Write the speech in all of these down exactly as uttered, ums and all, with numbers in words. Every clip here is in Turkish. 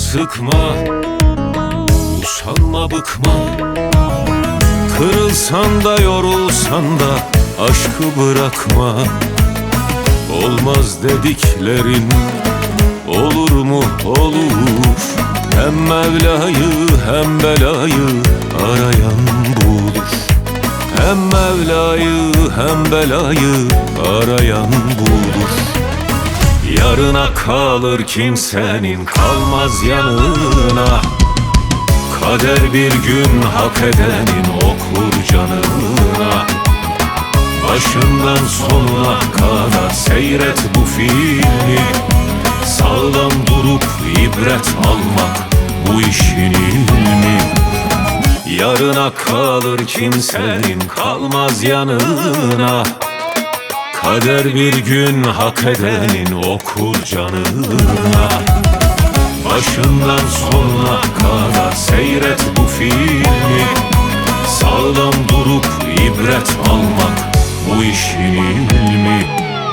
sıkma, usanma bıkma. Kırılsan da yorulsan da aşkı bırakma. Olmaz dediklerin olur mu olur. Hem Mevla'yı hem belayı arayan bulur. Hem Mevla'yı hem belayı arayan bulur. Yarına kalır kimsenin kalmaz yanına. Kader bir gün hak edenin okur canına. Başından sonuna kadar seyret bu filmi. Sağlam durup ibret almak bu işin ilmi. Yarına kalır kimsenin kalmaz yanına. Kader bir gün hak edenin okur canına. Başından sonuna kadar seyret bu filmi. Sağlam durup ibret almak bu işin ilmi.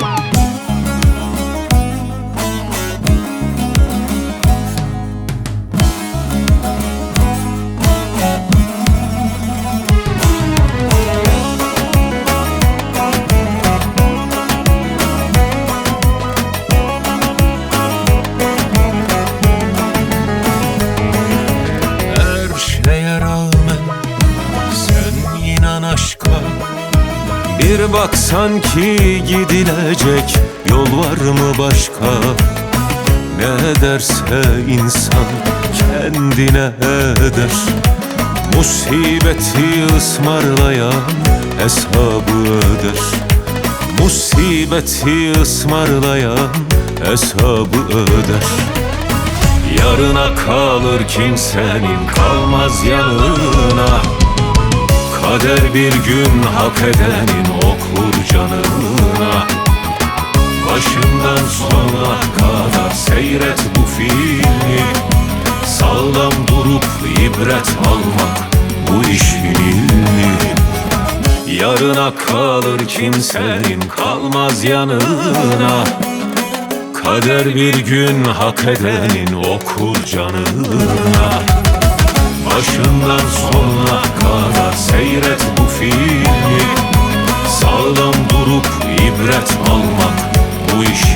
Bir bak sanki gidilecek yol var mı başka? Ne derse insan kendine eder. Musibeti ısmarlayan hesabı öder. Musibeti ısmarlayan hesabı öder. Yarına kalır kimsenin kalmaz yanına. Kader bir gün hak edenin okur canına. Başından sonuna kadar seyret bu filmi. Sağlam durup ibret almak bu işin ilmi. Yarına kalır kimsenin kalmaz yanına. Kader bir gün hak edenin okur canına. Başından sonuna kadar seyret bu filmi. Sağlam durup ibret almak bu iş